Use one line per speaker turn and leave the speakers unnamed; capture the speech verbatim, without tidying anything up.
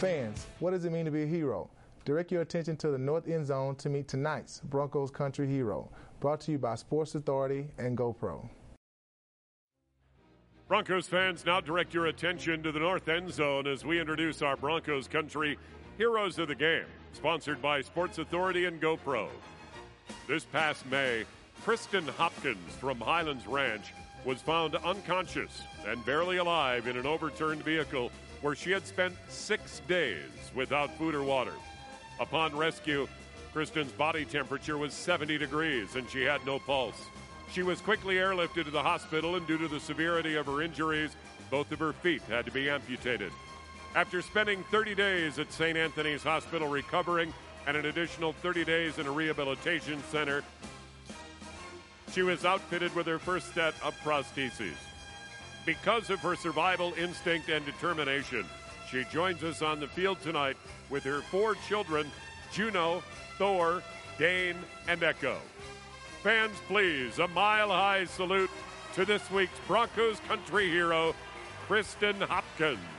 Fans, what does it mean to be a hero? Direct your attention to the north end zone to meet tonight's Broncos Country Hero, brought to you by Sports Authority and GoPro.
Broncos fans, now direct your attention to the north end zone as we introduce our Broncos Country Heroes of the Game, sponsored by Sports Authority and GoPro. This past May, Kristen Hopkins from Highlands Ranch was found unconscious and barely alive in an overturned vehicle where she had spent six days without food or water. Upon rescue, Kristen's body temperature was seventy degrees and she had no pulse. She was quickly airlifted to the hospital, and due to the severity of her injuries, both of her feet had to be amputated. After spending thirty days at Saint Anthony's Hospital recovering and an additional thirty days in a rehabilitation center, she was outfitted with her first set of prostheses. Because of her survival instinct and determination, she joins us on the field tonight with her four children, Juno, Thor, Dane, and Echo. Fans, please, a mile-high salute to this week's Broncos Country Hero, Kristen Hopkins.